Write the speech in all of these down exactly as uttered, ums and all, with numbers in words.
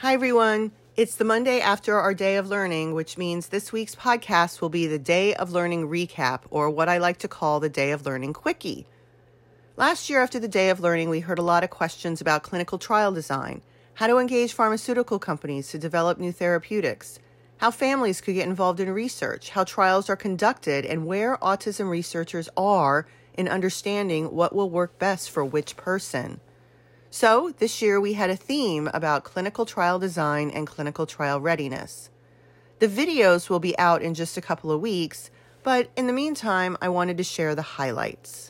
Hi, everyone. It's the Monday after our Day of Learning, which means this week's podcast will be the Day of Learning Recap, or what I like to call the Day of Learning Quickie. Last year after the Day of Learning, we heard a lot of questions about clinical trial design, how to engage pharmaceutical companies to develop new therapeutics, how families could get involved in research, how trials are conducted, and where autism researchers are in understanding what will work best for which person. So this year we had a theme about clinical trial design and clinical trial readiness. The videos will be out in just a couple of weeks, but in the meantime, I wanted to share the highlights.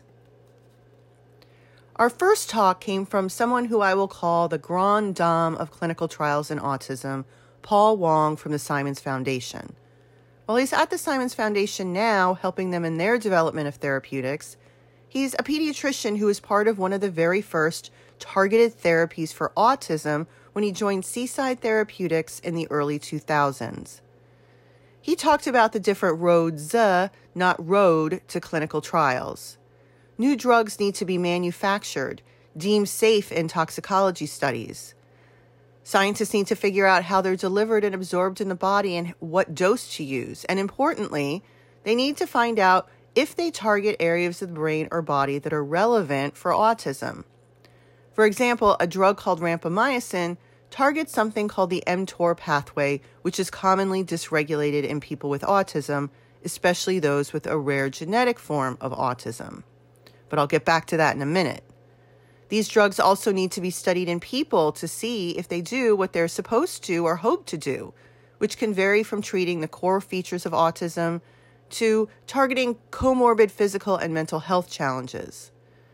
Our first talk came from someone who I will call the grande dame of clinical trials in autism, Paul Wong from the Simons Foundation. While he's at the Simons Foundation now, helping them in their development of therapeutics, he's a pediatrician who was part of one of the very first targeted therapies for autism when he joined Seaside Therapeutics in the early two thousands. He talked about the different roads, uh, not road, to clinical trials. New drugs need to be manufactured, deemed safe in toxicology studies. Scientists need to figure out how they're delivered and absorbed in the body and what dose to use. And importantly, they need to find out if they target areas of the brain or body that are relevant for autism. For example, a drug called rapamycin targets something called the mTOR pathway, which is commonly dysregulated in people with autism, especially those with a rare genetic form of autism. But I'll get back to that in a minute. These drugs also need to be studied in people to see if they do what they're supposed to or hope to do, which can vary from treating the core features of autism to targeting comorbid physical and mental health challenges.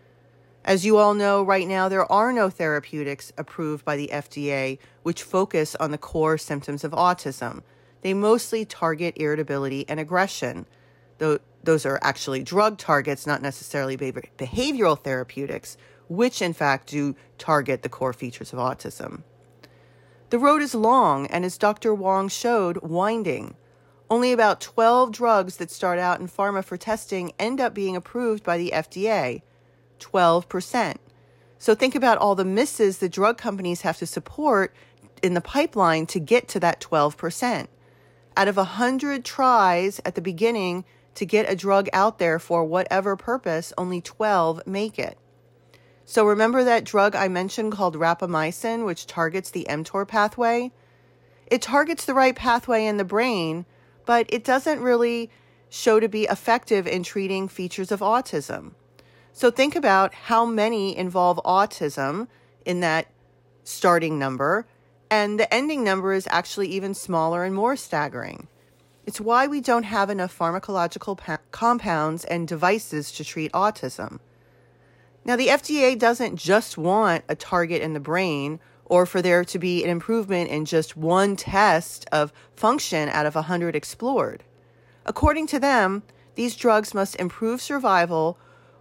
As you all know, right now, there are no therapeutics approved by the F D A which focus on the core symptoms of autism. They mostly target irritability and aggression. Though those are actually drug targets, not necessarily behavioral therapeutics, which in fact do target the core features of autism. The road is long, and as Doctor Wong showed, winding. Only about twelve drugs that start out in pharma for testing end up being approved by the F D A. twelve percent. So think about all the misses the drug companies have to support in the pipeline to get to that twelve percent. Out of one hundred tries at the beginning to get a drug out there for whatever purpose, only twelve make it. So remember that drug I mentioned called rapamycin, which targets the mTOR pathway? It targets the right pathway in the brain, but it doesn't really show to be effective in treating features of autism. So think about how many involve autism in that starting number, and the ending number is actually even smaller and more staggering. It's why we don't have enough pharmacological pa- compounds and devices to treat autism. Now, the F D A doesn't just want a target in the brain or for there to be an improvement in just one test of function out of one hundred explored. According to them, these drugs must improve survival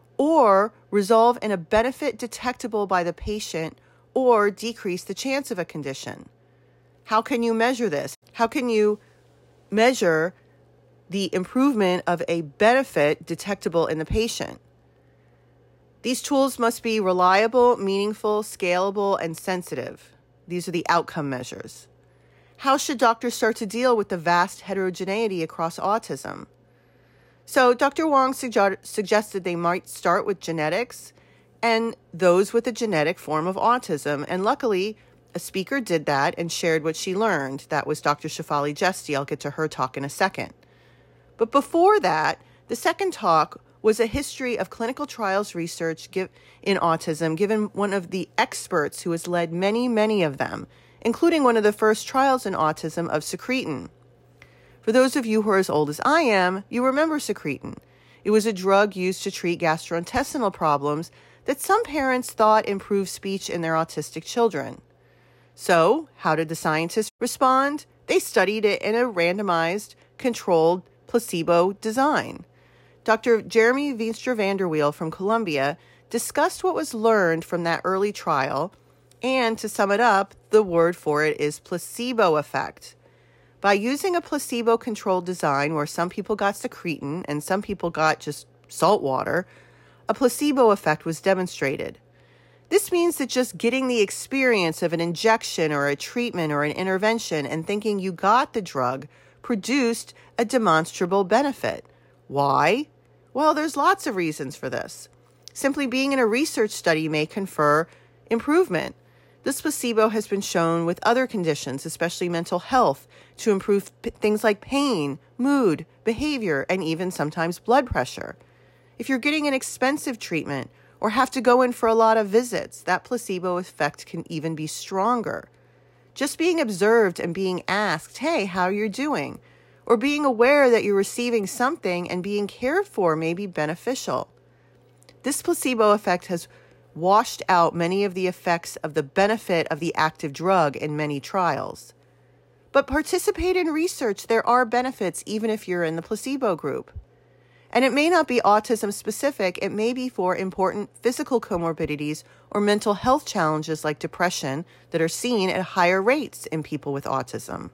or resolve in a benefit detectable by the patient or decrease the chance of a condition. How can you measure this? How can you measure the improvement of a benefit detectable in the patient? These tools must be reliable, meaningful, scalable, and sensitive. These are the outcome measures. How should doctors start to deal with the vast heterogeneity across autism? So Doctor Wong suge- suggested they might start with genetics and those with a genetic form of autism. And luckily, a speaker did that and shared what she learned. That was Doctor Shefali Jesti. I'll get to her talk in a second. But before that, the second talk was a history of clinical trials research give, in autism, given one of the experts who has led many, many of them, including one of the first trials in autism of secretin. For those of you who are as old as I am, you remember secretin. It was a drug used to treat gastrointestinal problems that some parents thought improved speech in their autistic children. So, how did the scientists respond? They studied it in a randomized, controlled, placebo design. Doctor Jeremy Veenstra Vanderweel from Columbia discussed what was learned from that early trial, and to sum it up, the word for it is placebo effect. By using a placebo-controlled design where some people got secretin and some people got just salt water, a placebo effect was demonstrated. This means that just getting the experience of an injection or a treatment or an intervention and thinking you got the drug produced a demonstrable benefit. Why? Well, there's lots of reasons for this. Simply being in a research study may confer improvement. This placebo has been shown with other conditions, especially mental health, to improve p- things like pain, mood, behavior, and even sometimes blood pressure. If you're getting an expensive treatment or have to go in for a lot of visits, that placebo effect can even be stronger. Just being observed and being asked, hey, how you're doing, or being aware that you're receiving something and being cared for may be beneficial. This placebo effect has washed out many of the effects of the benefit of the active drug in many trials. But participate in research. There are benefits even if you're in the placebo group. And it may not be autism specific. It may be for important physical comorbidities or mental health challenges like depression that are seen at higher rates in people with autism.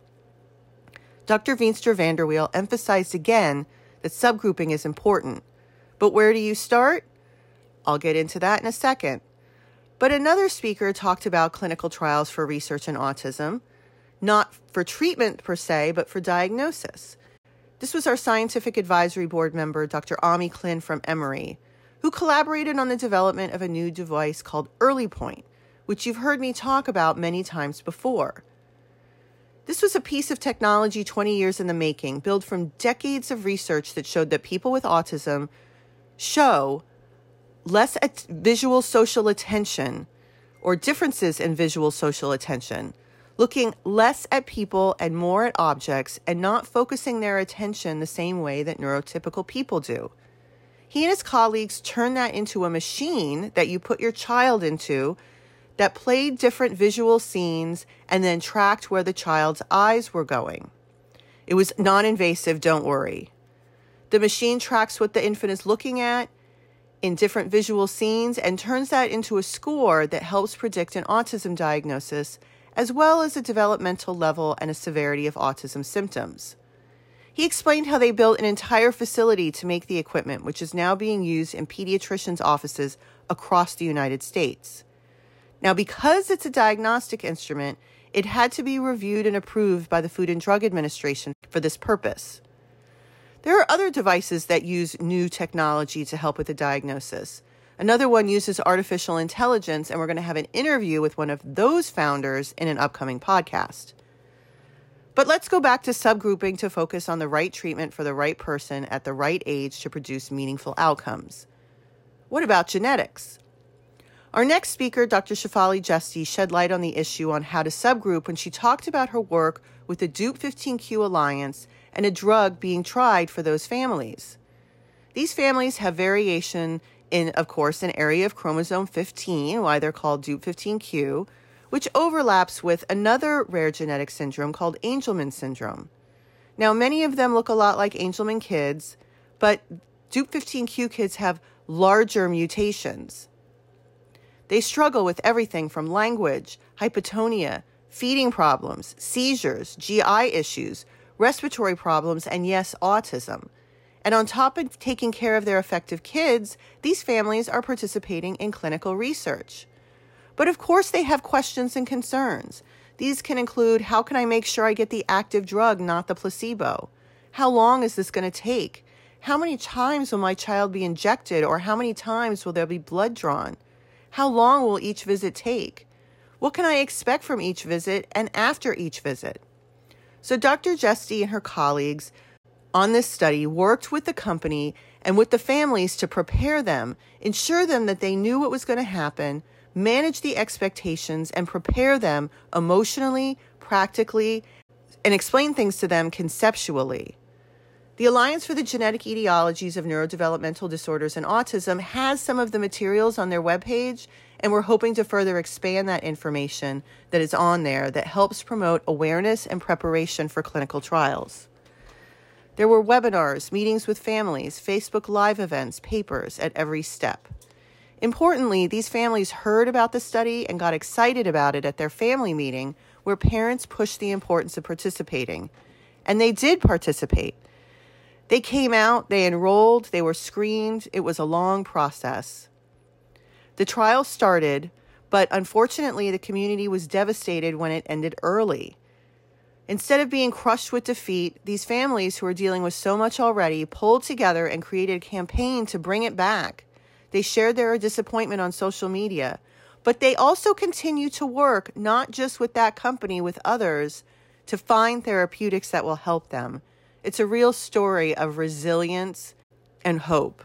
Doctor Veenstra Vanderweel emphasized again that subgrouping is important. But where do you start? I'll get into that in a second. But another speaker talked about clinical trials for research in autism, not for treatment per se, but for diagnosis. This was our scientific advisory board member, Doctor Ami Klin from Emory, who collaborated on the development of a new device called EarlyPoint, which you've heard me talk about many times before. This was a piece of technology twenty years in the making, built from decades of research that showed that people with autism show less at visual social attention or differences in visual social attention, looking less at people and more at objects and not focusing their attention the same way that neurotypical people do. He and his colleagues turned that into a machine that you put your child into that played different visual scenes and then tracked where the child's eyes were going. It was non-invasive, don't worry. The machine tracks what the infant is looking at in different visual scenes and turns that into a score that helps predict an autism diagnosis, as well as a developmental level and a severity of autism symptoms. He explained how they built an entire facility to make the equipment, which is now being used in pediatricians' offices across the United States. Now, because it's a diagnostic instrument, it had to be reviewed and approved by the Food and Drug Administration for this purpose. There are other devices that use new technology to help with the diagnosis. Another one uses artificial intelligence, and we're going to have an interview with one of those founders in an upcoming podcast. But let's go back to subgrouping to focus on the right treatment for the right person at the right age to produce meaningful outcomes. What about genetics? Our next speaker, Doctor Shefali Jesti, shed light on the issue on how to subgroup when she talked about her work with the Dupe fifteen Q Alliance and a drug being tried for those families. These families have variation in, of course, an area of chromosome fifteen, why they're called Dupe fifteen Q, which overlaps with another rare genetic syndrome called Angelman syndrome. Now, many of them look a lot like Angelman kids, but Dupe fifteen Q kids have larger mutations. They struggle with everything from language, hypotonia, feeding problems, seizures, G I issues, respiratory problems, and yes, autism. And on top of taking care of their affected kids, these families are participating in clinical research. But of course, they have questions and concerns. These can include, how can I make sure I get the active drug, not the placebo? How long is this going to take? How many times will my child be injected, or how many times will there be blood drawn? How long will each visit take? What can I expect from each visit and after each visit? So Doctor Jesti and her colleagues on this study worked with the company and with the families to prepare them, ensure them that they knew what was going to happen, manage the expectations, and prepare them emotionally, practically, and explain things to them conceptually. The Alliance for the Genetic Etiologies of Neurodevelopmental Disorders and Autism has some of the materials on their webpage, and we're hoping to further expand that information that is on there that helps promote awareness and preparation for clinical trials. There were webinars, meetings with families, Facebook Live events, papers at every step. Importantly, these families heard about the study and got excited about it at their family meeting, where parents pushed the importance of participating. And they did participate. They came out, they enrolled, they were screened. It was a long process. The trial started But unfortunately, the community was devastated when it ended early. Instead of being crushed with defeat, these families who were dealing with so much already pulled together and created a campaign to bring it back. They shared their disappointment on social media, but they also continue to work not just with that company, with others, to find therapeutics that will help them. It's a real story of resilience and hope.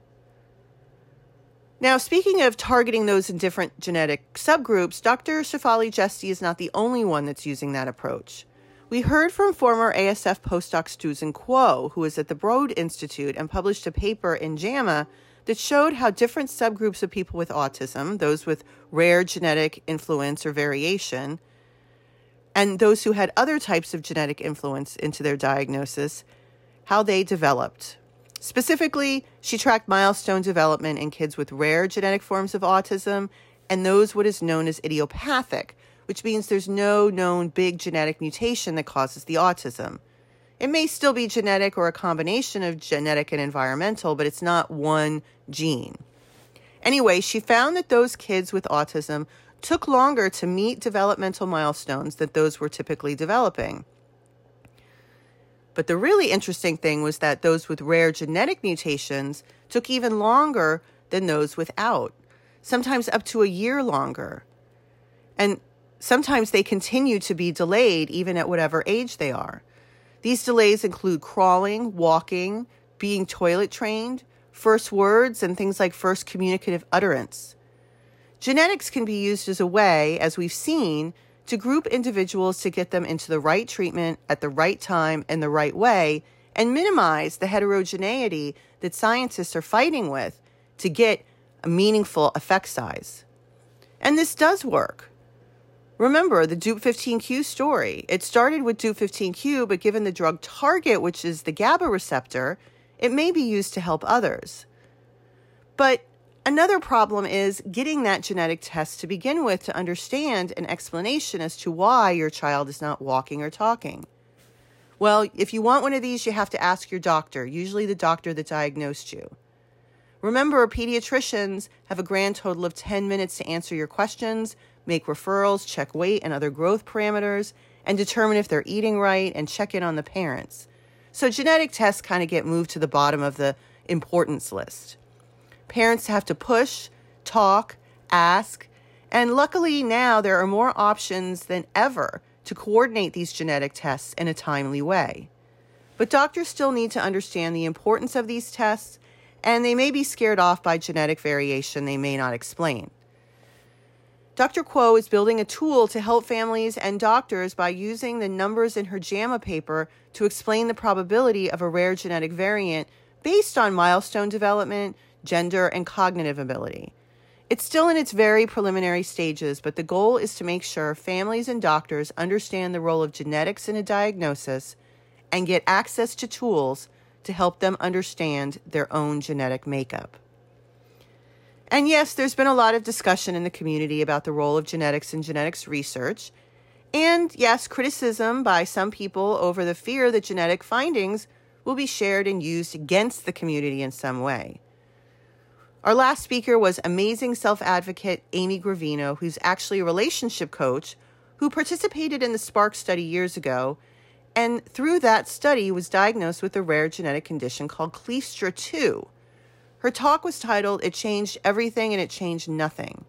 Now, speaking of targeting those in different genetic subgroups, Doctor Shefali Jesti is not the only one that's using that approach. We heard from former A S F postdoc Susan Kuo, who is at the Broad Institute and published a paper in JAMA that showed how different subgroups of people with autism, those with rare genetic influence or variation, and those who had other types of genetic influence into their diagnosis, how they developed. Specifically, she tracked milestone development in kids with rare genetic forms of autism and those what is known as idiopathic, which means there's no known big genetic mutation that causes the autism. It may still be genetic or a combination of genetic and environmental, but it's not one gene. Anyway, she found that those kids with autism took longer to meet developmental milestones than those were typically developing. But the really interesting thing was that those with rare genetic mutations took even longer than those without, sometimes up to a year longer. And sometimes they continue to be delayed even at whatever age they are. These delays include crawling, walking, being toilet trained, first words, and things like first communicative utterance. Genetics can be used as a way, as we've seen, to group individuals to get them into the right treatment at the right time and the right way, and minimize the heterogeneity that scientists are fighting with to get a meaningful effect size. And this does work. Remember the Dup fifteen Q story. It started with Dup fifteen Q, but given the drug target, which is the GABA receptor, it may be used to help others. But another problem is getting that genetic test to begin with to understand an explanation as to why your child is not walking or talking. Well, if you want one of these, you have to ask your doctor, usually the doctor that diagnosed you. Remember, pediatricians have a grand total of ten minutes to answer your questions, make referrals, check weight and other growth parameters, and determine if they're eating right and check in on the parents. So genetic tests kind of get moved to the bottom of the importance list. Parents have to push, talk, ask, and luckily now there are more options than ever to coordinate these genetic tests in a timely way. But doctors still need to understand the importance of these tests, and they may be scared off by genetic variation they may not explain. Doctor Kuo is building a tool to help families and doctors by using the numbers in her JAMA paper to explain the probability of a rare genetic variant based on milestone development, gender, and cognitive ability. It's still in its very preliminary stages, but the goal is to make sure families and doctors understand the role of genetics in a diagnosis and get access to tools to help them understand their own genetic makeup. And yes, there's been a lot of discussion in the community about the role of genetics in genetics research. And yes, criticism by some people over the fear that genetic findings will be shared and used against the community in some way. Our last speaker was amazing self-advocate Amy Gravino, who's actually a relationship coach who participated in the SPARK study years ago, and through that study was diagnosed with a rare genetic condition called Kleefstra two. Her talk was titled, "It Changed Everything and It Changed Nothing."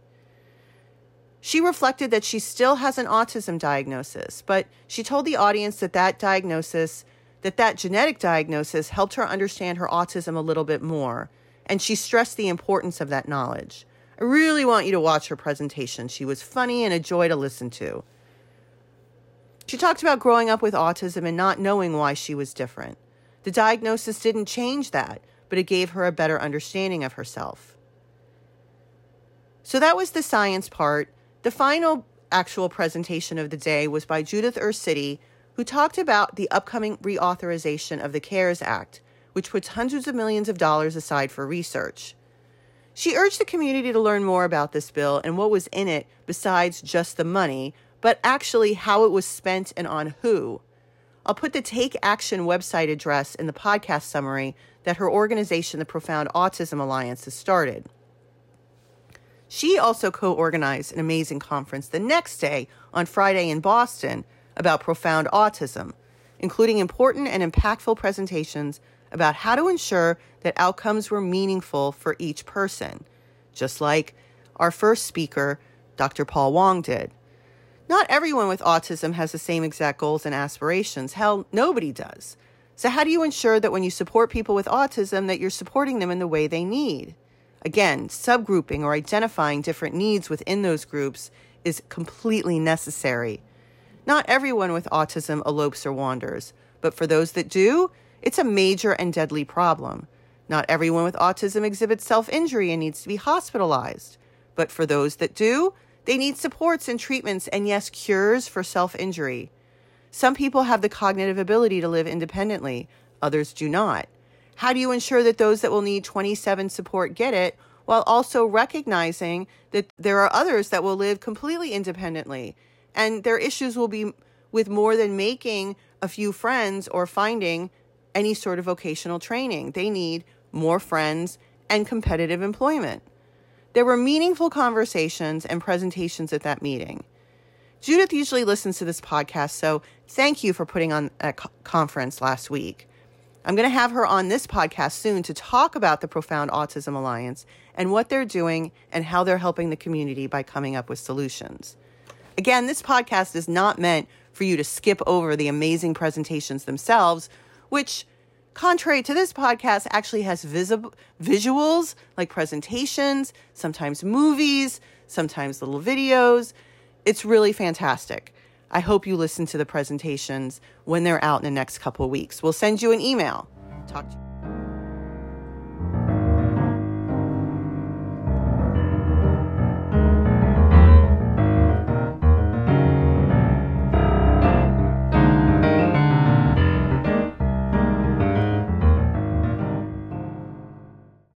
She reflected that she still has an autism diagnosis, but she told the audience that that diagnosis, that that genetic diagnosis helped her understand her autism a little bit more, and she stressed the importance of that knowledge. I really want you to watch her presentation. She was funny and a joy to listen to. She talked about growing up with autism and not knowing why she was different. The diagnosis didn't change that, but it gave her a better understanding of herself. So that was the science part. The final actual presentation of the day was by Judith Ursitti, who talked about the upcoming reauthorization of the CARES Act, which puts hundreds of millions of dollars aside for research. She urged the community to learn more about this bill and what was in it besides just the money, but actually how it was spent and on who. I'll put the Take Action website address in the podcast summary that her organization, the Profound Autism Alliance, has started. She also co-organized an amazing conference the next day on Friday in Boston about profound autism, including important and impactful presentations about how to ensure that outcomes were meaningful for each person, just like our first speaker, Doctor Paul Wong, did. Not everyone with autism has the same exact goals and aspirations. Hell, nobody does. So how do you ensure that when you support people with autism that you're supporting them in the way they need? Again, subgrouping or identifying different needs within those groups is completely necessary. Not everyone with autism elopes or wanders, but for those that do, it's a major and deadly problem. Not everyone with autism exhibits self-injury and needs to be hospitalized, but for those that do, they need supports and treatments and, yes, cures for self-injury. Some people have the cognitive ability to live independently, others do not. How do you ensure that those that will need twenty-seven support get it, while also recognizing that there are others that will live completely independently, and their issues will be with more than making a few friends or finding any sort of vocational training? They need more friends and competitive employment. There were meaningful conversations and presentations at that meeting. Judith usually listens to this podcast, so thank you for putting on a co- conference last week. I'm going to have her on this podcast soon to talk about the Profound Autism Alliance and what they're doing and how they're helping the community by coming up with solutions. Again, this podcast is not meant for you to skip over the amazing presentations themselves, which, contrary to this podcast, actually has visible visuals like presentations, sometimes movies, sometimes little videos. It's really fantastic. I hope you listen to the presentations when they're out in the next couple of weeks. We'll send you an email. Talk to you.